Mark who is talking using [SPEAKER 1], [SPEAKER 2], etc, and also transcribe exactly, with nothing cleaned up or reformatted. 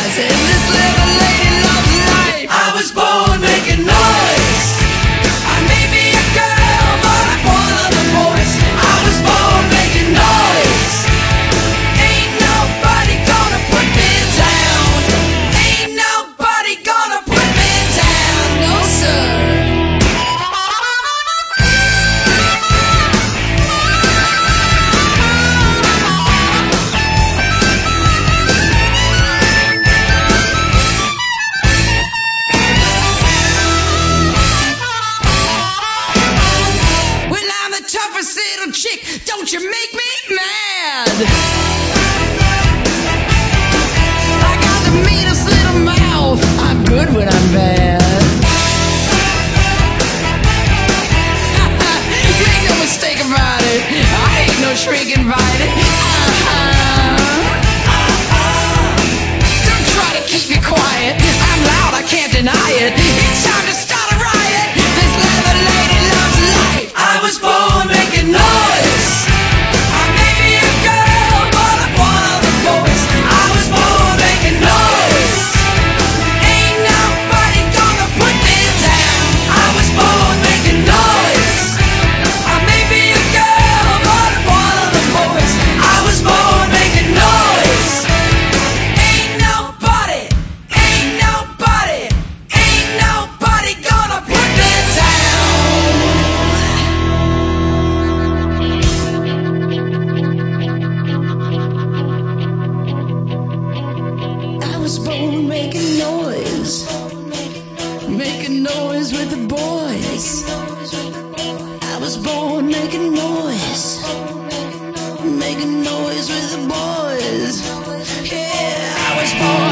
[SPEAKER 1] said this little lady loves life. I was born making noise. I may be a girl, but I'm one of the boys. I was born making noise. Ain't nobody gonna put me down. Ain't nobody gonna put me down. No sir. Toughest little chick, don't you make me mad. I got the meanest little mouth, I'm good when I'm bad. Make no mistake about it, I ain't no shrink invited. Uh-huh. Don't try to keep me quiet, I'm loud, I can't deny it. It's time to start a riot. This leather lady loves life. I was born making noise. I may be a girl, but I'm one of the boys. I was born making noise. Ain't nobody gonna put me down. I was born making noise. I may be a girl, but I'm one of the boys. I was born making noise. Ain't nobody, ain't nobody, ain't nobody gonna put me down. I was born making noise, making noise with the boys. I was born making noise, making noise with the boys. Yeah, I was born